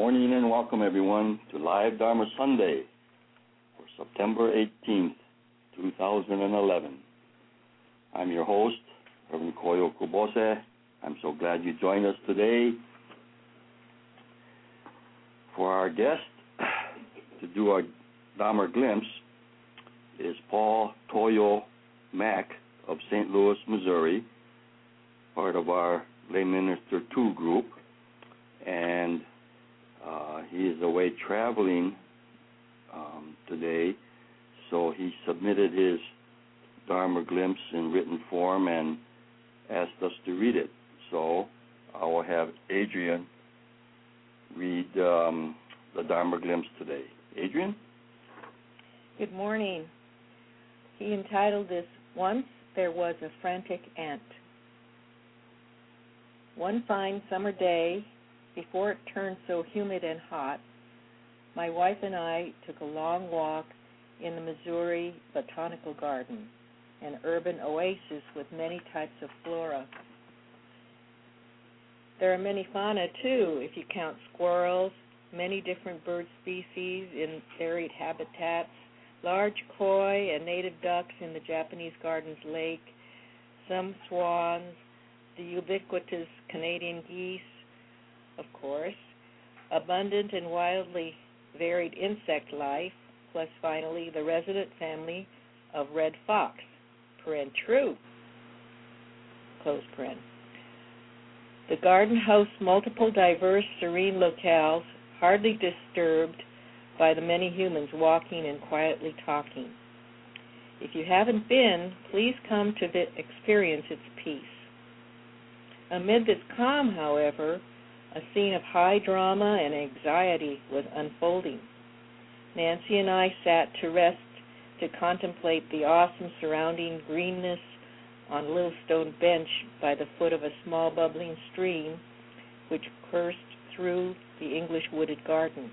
morning and welcome everyone to Live Dharma Sunday for September 18th, 2011. I'm your host, Reverend Koyo Kubose. I'm so glad you joined us today. For our guest to do our Dharma glimpse is Paul Toyo Mack of St. Louis, Missouri, part of our Lay Minister 2 group, and he is away traveling today, so he submitted his Dharma glimpse in written form and asked us to read it. So I will have Adrian read the Dharma glimpse today. Adrian? Good morning. He entitled this, Once There Was a Frantic Ant. One fine summer day, before it turned so humid and hot, my wife and I took a long walk in the Missouri Botanical Garden, an urban oasis with many types of flora. There are many fauna, too, if you count squirrels, many different bird species in varied habitats, large koi and native ducks in the Japanese Gardens lake, some swans, the ubiquitous Canadian geese, of course, abundant and wildly varied insect life, plus finally the resident family of red fox, true, close paren. The garden hosts multiple diverse, serene locales, hardly disturbed by the many humans walking and quietly talking. If you haven't been, please come to experience its peace. Amid this calm, however, a scene of high drama and anxiety was unfolding. Nancy and I sat to rest to contemplate the awesome surrounding greenness on a little stone bench by the foot of a small bubbling stream which coursed through the English wooded garden.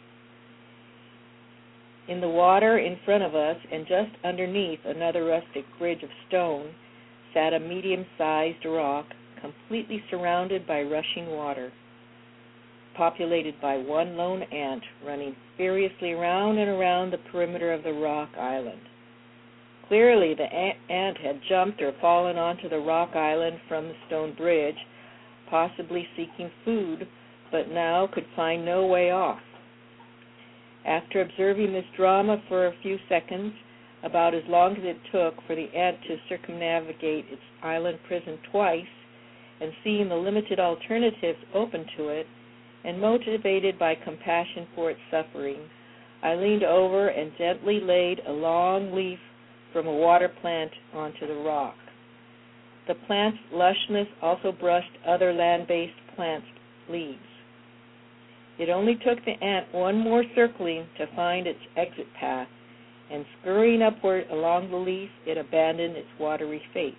In the water in front of us and just underneath another rustic bridge of stone sat a medium-sized rock completely surrounded by rushing water, populated by one lone ant running furiously around and around the perimeter of the rock island. Clearly, the ant had jumped or fallen onto the rock island from the stone bridge, possibly seeking food, but now could find no way off. After observing this drama for a few seconds, about as long as it took for the ant to circumnavigate its island prison twice, and seeing the limited alternatives open to it, and motivated by compassion for its suffering, I leaned over and gently laid a long leaf from a water plant onto the rock. The plant's lushness also brushed other land-based plants' leaves. It only took the ant one more circling to find its exit path, and scurrying upward along the leaf, it abandoned its watery fate.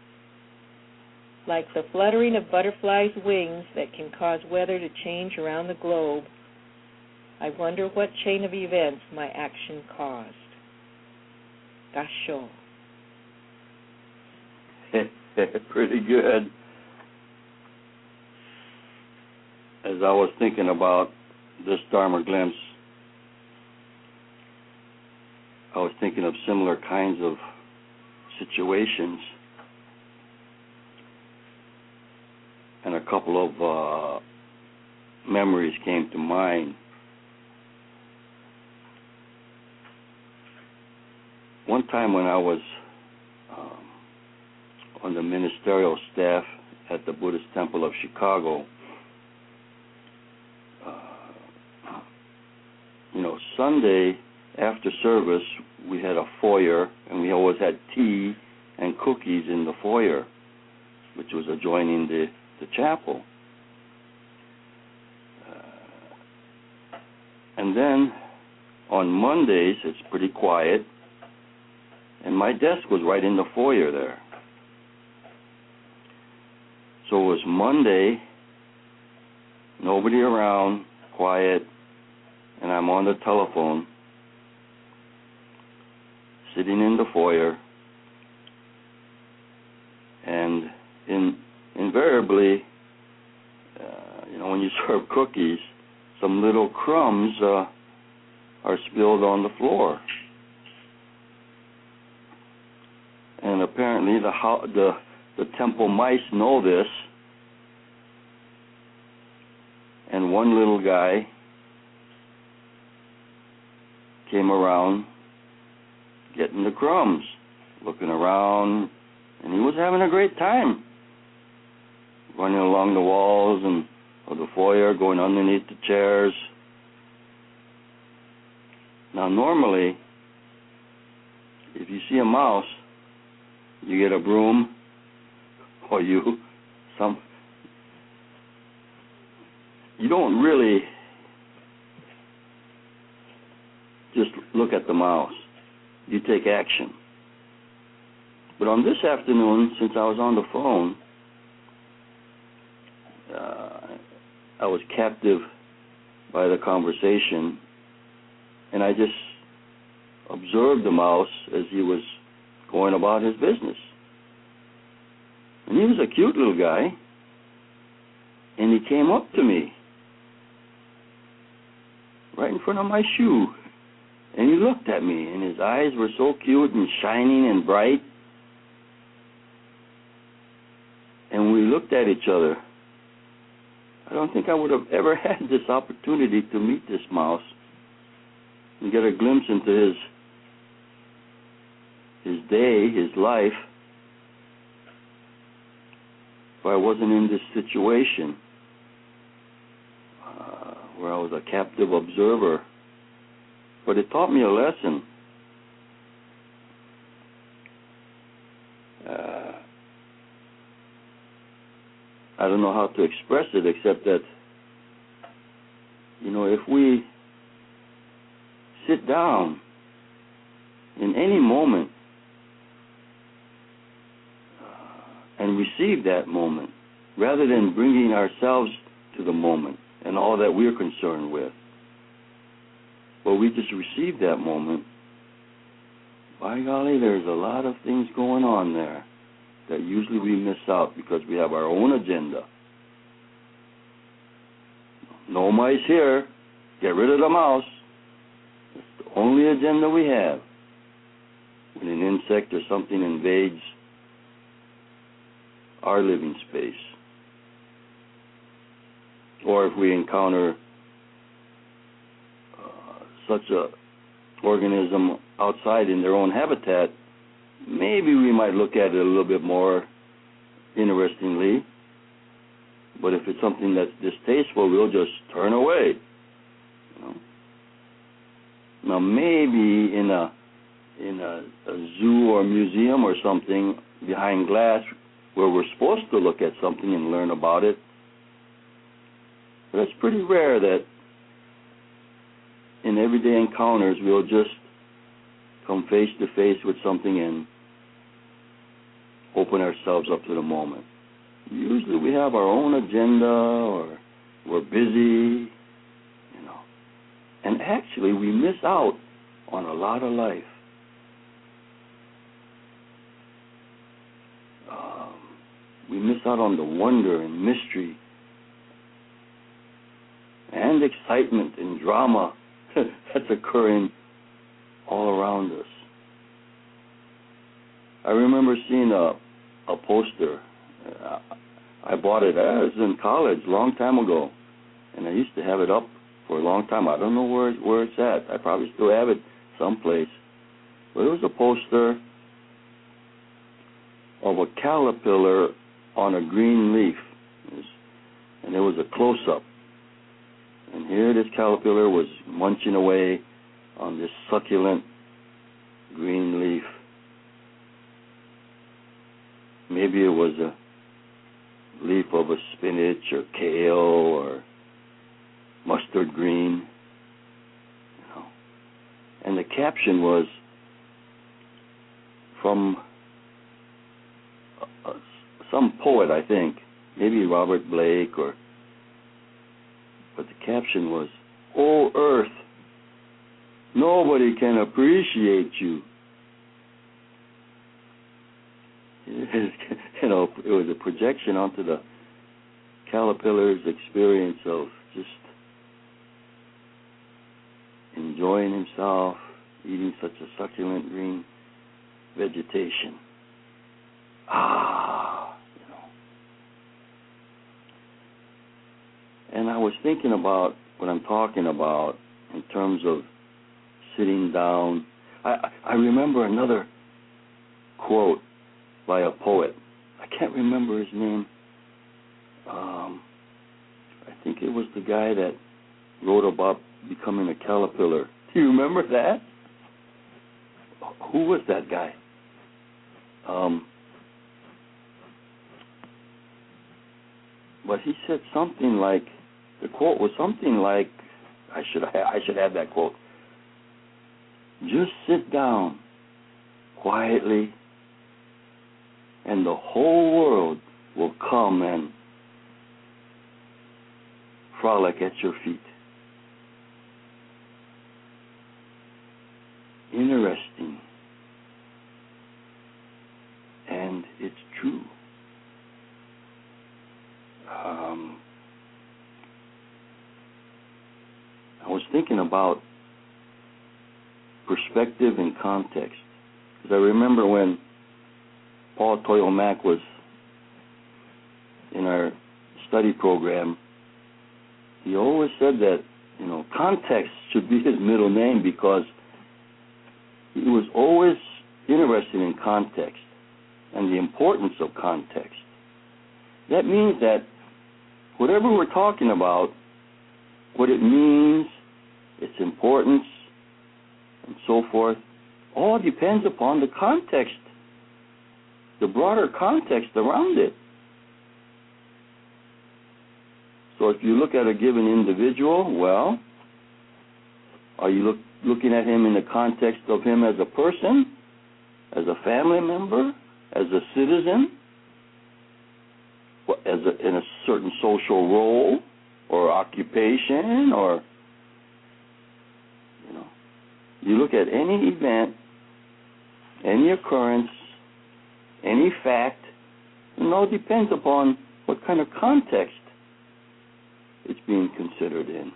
Like the fluttering of butterflies' wings that can cause weather to change around the globe, I wonder what chain of events my action caused. Gasho. Pretty good. As I was thinking about this Dharma glimpse, I was thinking of similar kinds of situations. And a couple of memories came to mind. One time when I was on the ministerial staff at the Buddhist Temple of Chicago, Sunday after service we had a foyer, and we always had tea and cookies in the foyer, which was adjoining the chapel. And then on Mondays, it's pretty quiet, and my desk was right in the foyer there. So it was Monday, nobody around, quiet, and I'm on the telephone, sitting in the foyer, and invariably, when you serve cookies, some little crumbs are spilled on the floor. And apparently the temple mice know this. And one little guy came around getting the crumbs, looking around, and he was having a great time, running along the walls of the foyer, going underneath the chairs. Now, normally, if you see a mouse, you get a broom, or you don't really just look at the mouse. You take action. But on this afternoon, since I was on the phone, I was captive by the conversation, and I just observed the mouse as he was going about his business. And he was a cute little guy, and he came up to me right in front of my shoe, and he looked at me, and his eyes were so cute and shining and bright, and we looked at each other. I don't think I would have ever had this opportunity to meet this mouse and get a glimpse into his day, his life, if I wasn't in this situation where I was a captive observer. But it taught me a lesson. I don't know how to express it except that, if we sit down in any moment and receive that moment, rather than bringing ourselves to the moment and all that we're concerned with, but we just receive that moment, by golly, there's a lot of things going on there that usually we miss out because we have our own agenda. No mice here. Get rid of the mouse. That's the only agenda we have. When an insect or something invades our living space, or if we encounter such a organism outside in their own habitat, maybe we might look at it a little bit more interestingly. But if it's something that's distasteful, we'll just turn away. Now, maybe in a zoo or museum or something behind glass where we're supposed to look at something and learn about it, but it's pretty rare that in everyday encounters we'll just come face to face with something and open ourselves up to the moment. Usually we have our own agenda, or we're busy, and actually we miss out on a lot of life. We miss out on the wonder and mystery and excitement and drama that's occurring all around us. I remember seeing a poster. I bought it. I was in college a long time ago, and I used to have it up for a long time. I don't know where it's at. I probably still have it someplace. But it was a poster of a caterpillar on a green leaf, and there was a close-up. And here this caterpillar was munching away on this succulent green leaf. Maybe it was a leaf of a spinach or kale or mustard green. And the caption was from some poet, I think, maybe Robert Blake, but the caption was, "Oh, Earth, nobody can appreciate you." It was a projection onto the caterpillar's experience of just enjoying himself, eating such a succulent green vegetation. And I was thinking about what I'm talking about in terms of sitting down. I remember another quote by a poet. I can't remember his name. I think it was the guy that wrote about becoming a caterpillar. Do you remember that? Who was that guy? But he said something like, the quote was something like, I should have that quote. Just sit down quietly, and the whole world will come and frolic at your feet. Interesting. And it's true. I was thinking about perspective and context. Because I remember when Paul Toyo-Mac was in our study program, he always said that, context should be his middle name because he was always interested in context and the importance of context. That means that whatever we're talking about, what it means, its importance, and so forth, all depends upon the context, the broader context around it. So if you look at a given individual, well, are you looking at him in the context of him as a person, as a family member, as a citizen, in a certain social role or occupation, or, you look at any event, any occurrence, any fact, it all depends upon what kind of context it's being considered in.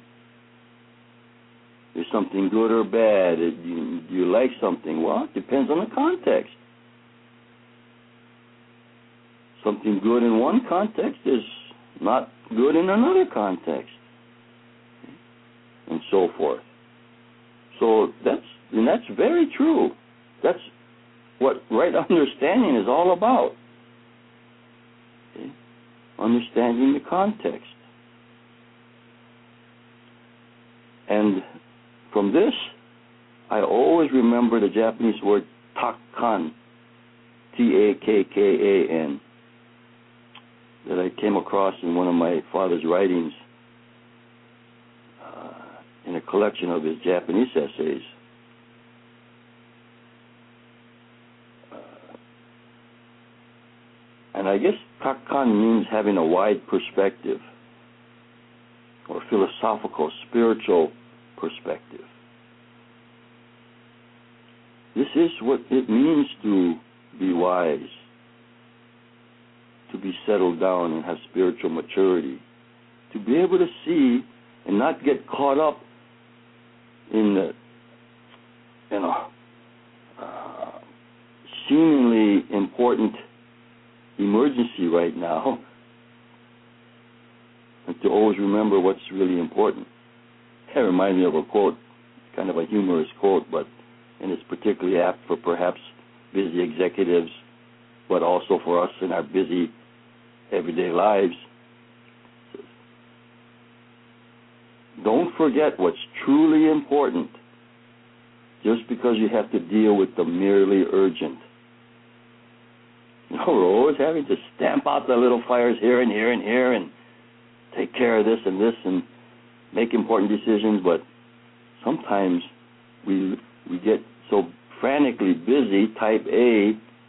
Is something good or bad? Do you like something? Well, it depends on the context. Something good in one context is not good in another context, and so forth. So that's very true. That's what right understanding is all about. Okay? Understanding the context. And from this, I always remember the Japanese word takkan, Takkan, that I came across in one of my father's writings in a collection of his Japanese essays. And I guess takkan means having a wide perspective, or philosophical, spiritual perspective. This is what it means to be wise, to be settled down and have spiritual maturity, to be able to see and not get caught up in seemingly important emergency right now, and to always remember what's really important. That reminds me of a quote, kind of a humorous quote, and it's particularly apt for perhaps busy executives, but also for us in our busy everyday lives. Don't forget what's truly important just because you have to deal with the merely urgent. We're always having to stamp out the little fires here and here and here and take care of this and make important decisions, but sometimes we get so frantically busy, type A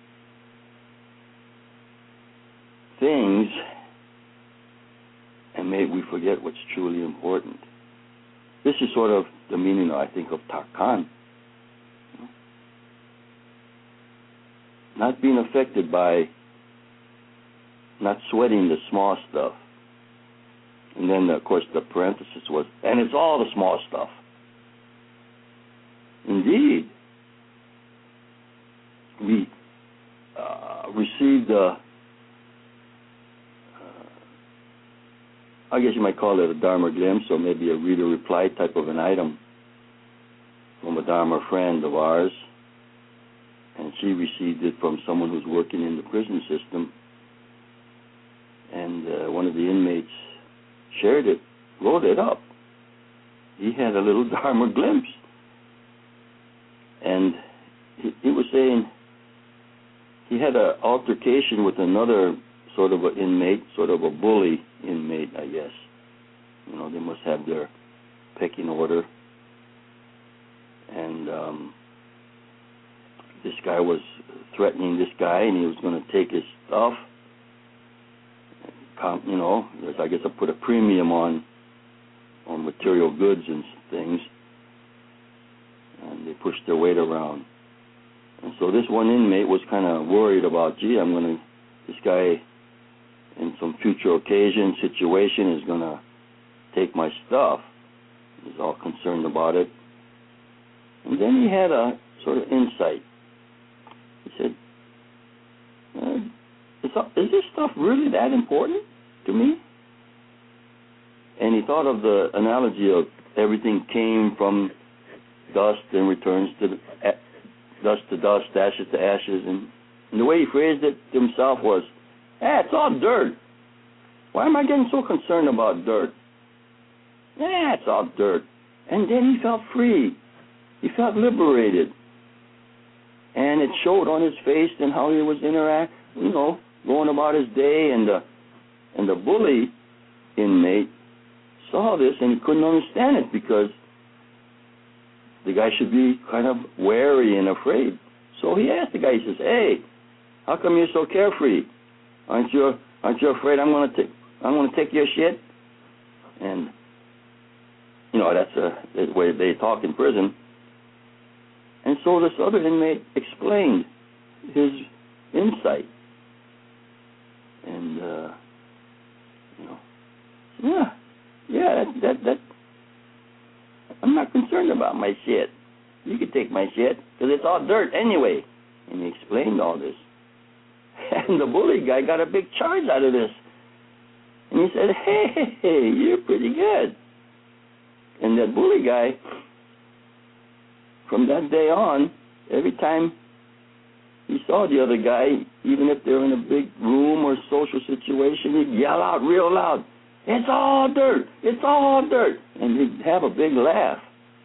things, and maybe we forget what's truly important. This is sort of the meaning, I think, of takkan. Not being affected by, not sweating the small stuff. And then, of course, the parenthesis was, and it's all the small stuff. indeed, we received I guess you might call it a Dharma glimpse, or maybe a reader reply type of an item from a Dharma friend of ours, and she received it from someone who's working in the prison system, and one of the inmates shared it, wrote it up. He had a little Dharma glimpse, and he was saying he had an altercation with another sort of an inmate, sort of a bully inmate, I guess. You know, they must have their pecking order. And this guy was threatening this guy, and he was going to take his stuff. You know, I guess I put a premium on material goods and things, and they pushed their weight around. And so this one inmate was kind of worried about, gee, this guy in some future occasion, situation is going to take my stuff. He's all concerned about it. And then he had a sort of insight. He said, is this stuff really that important to me? And he thought of the analogy of everything came from dust and returns to dust to dust, ashes to ashes. And the way he phrased it to himself was, it's all dirt. Why am I getting so concerned about dirt? It's all dirt. And then he felt free. He felt liberated. And it showed on his face and how he was going about his day. And the bully inmate saw this, and he couldn't understand it, because the guy should be kind of wary and afraid. So he asked the guy, he says, hey, how come you're so carefree? Aren't you afraid I'm going to take your shit? And that's the way they talk in prison. And so this other inmate explained his insight. And that I'm not concerned about my shit. You can take my shit, because it's all dirt anyway. And he explained all this. And the bully guy got a big charge out of this. And he said, hey, you're pretty good. And that bully guy, from that day on, every time he saw the other guy, even if they're in a big room or social situation, he'd yell out real loud, it's all dirt, it's all dirt. And he'd have a big laugh.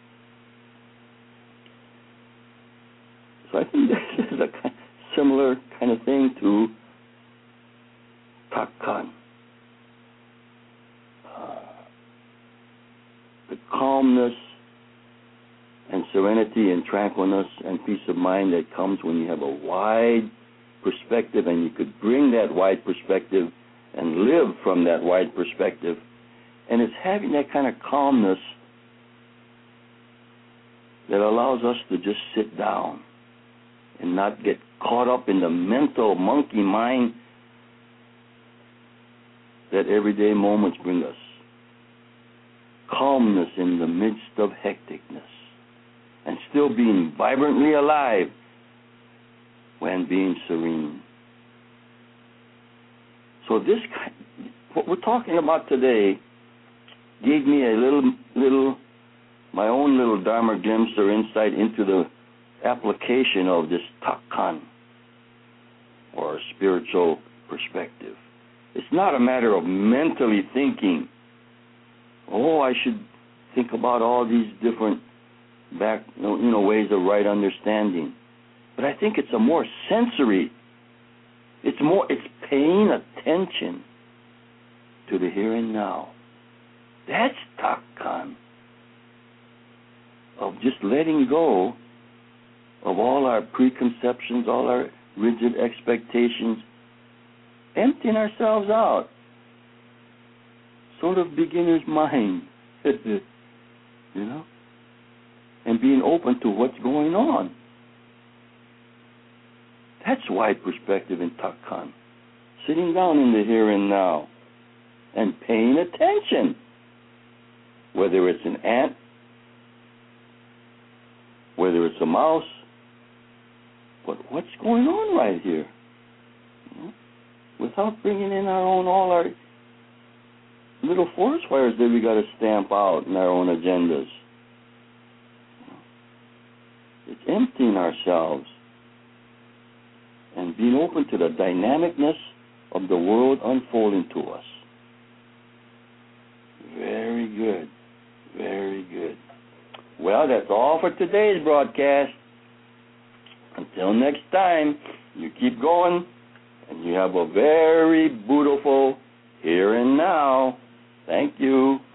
So I think this is a similar kind of thing to Takkan. The calmness and serenity and tranquilness and peace of mind that comes when you have a wide perspective, and you could bring that wide perspective and live from that wide perspective. And it's having that kind of calmness that allows us to just sit down and not get caught up in the mental monkey mind that everyday moments bring us. Calmness in the midst of hecticness, and still being vibrantly alive when being serene. So what we're talking about today gave me a my own little Dharma glimpse or insight into the application of this Takkan, or spiritual perspective. It's not a matter of mentally thinking, I should think about all these different ways of right understanding. But I think it's a more sensory. It's paying attention to the here and now. That's Takkan, of just letting go of all our preconceptions, all our rigid expectations, emptying ourselves out. Sort of beginner's mind, and being open to what's going on. That's wide perspective in Takkan. Sitting down in the here and now and paying attention. Whether it's an ant whether it's a mouse. But what's going on right here? You know? Without bringing in all our little forest fires that we got to stamp out in our own agendas. It's emptying ourselves and being open to the dynamicness of the world unfolding to us. Very good. Very good. Well, that's all for today's broadcast. Until next time, you keep going, and you have a very beautiful here and now. Thank you.